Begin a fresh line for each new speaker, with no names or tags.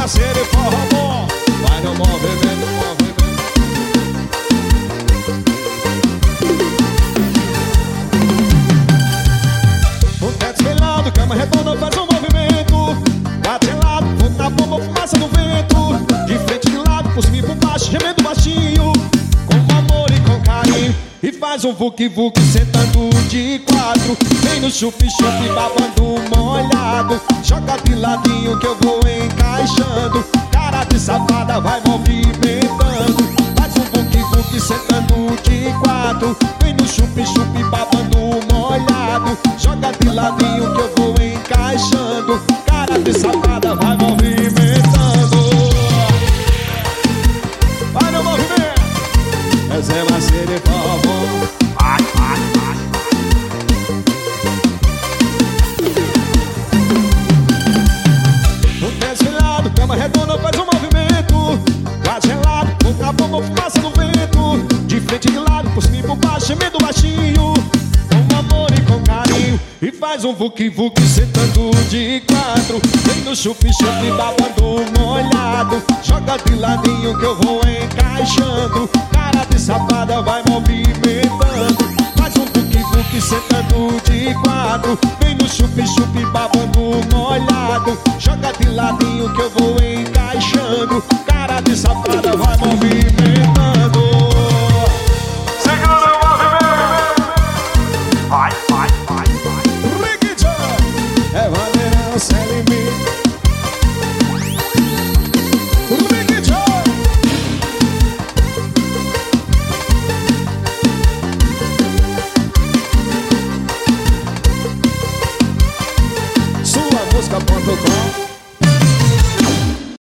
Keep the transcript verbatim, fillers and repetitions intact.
parceiro e forró bom. Vai no movimento, movimento. O teto espelhado, cama redonda faz um movimento. Bate lado, fogo na bomba, fumaça no vento. De frente, de lado, por cima e por baixo, gemendo baixinho, com amor e com carinho. E faz um vuc-vuc sentando de quatro. Vem no chup-chup babando molhado. Joga de ladinho que eu vou encaixando. Cara de safada vai movimentando. Faz um vuc-vuc sentando de quatro. Vem no chup-chup babando molhado. Joga de ladinho que eu vou encaixando. Cara de safada vai movimentando. Vai no movimento. É Zé Macedo e forró bom. Vai, vai, vai, vai. O pé esfilado, cama redonda faz um movimento. Quase gelado, boca a bomba, fumaça no vento. De frente, de lado, por cima e por baixo, gemendo baixinho, com amor e com carinho. E faz um vuc-vuc sentando de quatro. Vem no chup-chup babando molhado. Joga de ladinho que eu vou encaixando. Cara de safada vai movimentando. Faz um vuc-vuc sentando de quatro. Vem no chup-chup babando molhado. Joga de ladinho que eu vou encaixando. Cara de safada vai movimentando.
Segura o movimento. Vai, vai, vai, vai.
Rick John é bandeirão sem limite. Rick John. Sua música ponto com